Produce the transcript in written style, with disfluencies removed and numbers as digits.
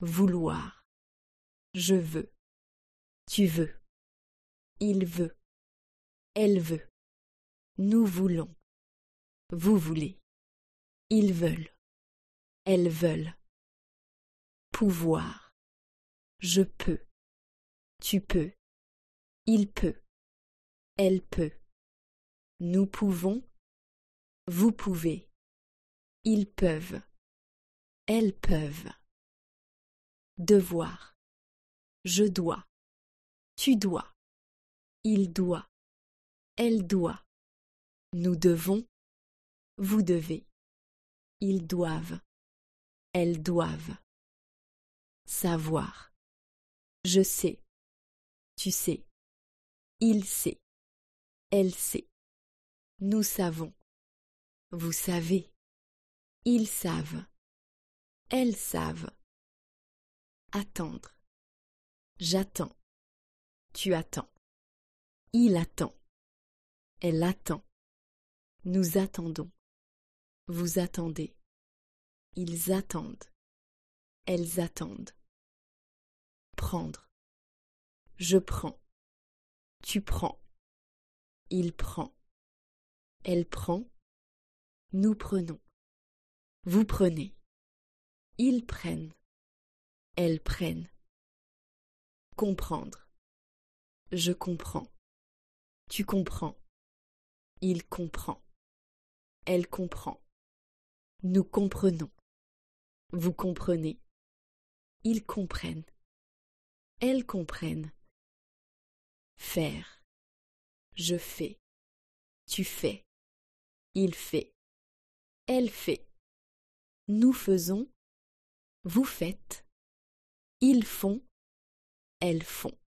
vouloir. Je veux. Tu veux. Il veut. Elle veut. Nous voulons. Vous voulez. Ils veulent. Elles veulent. Pouvoir. Je peux. Tu peux. Il peut. Elle peut. Nous pouvons. Vous pouvez. Ils peuvent. Elles peuvent. Devoir. Je dois. Tu dois. Il doit. Elle doit. Nous devons. Vous devez. Ils doivent. Elles doivent. Savoir. Je sais. Tu sais. Il sait. Elle sait. Nous savons. Vous savez. Ils savent. Elles savent. Attendre. J'attends. Tu attends. Il attend. Elle attend. Nous attendons. Vous attendez. Ils attendent. Elles attendent. Prendre. Je prends. Tu prends. Il prend. Elle prend. Nous prenons. Vous prenez. Ils prennent. Elles prennent. Comprendre. Je comprends. Tu comprends. Il comprend. Elle comprend. Nous comprenons. Vous comprenez. Ils comprennent. Elles comprennent. Faire. Je fais. Tu fais. Il fait. Elle fait. Nous faisons. Vous faites. Ils font. Elles font.